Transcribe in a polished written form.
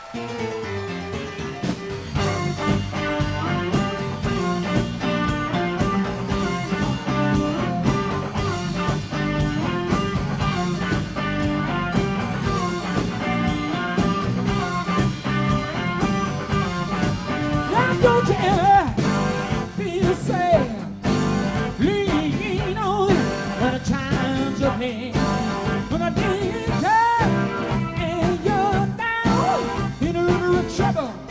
Don't you ever feel sad? Lean on when the times are bad. When the days are and you're down in a little trouble.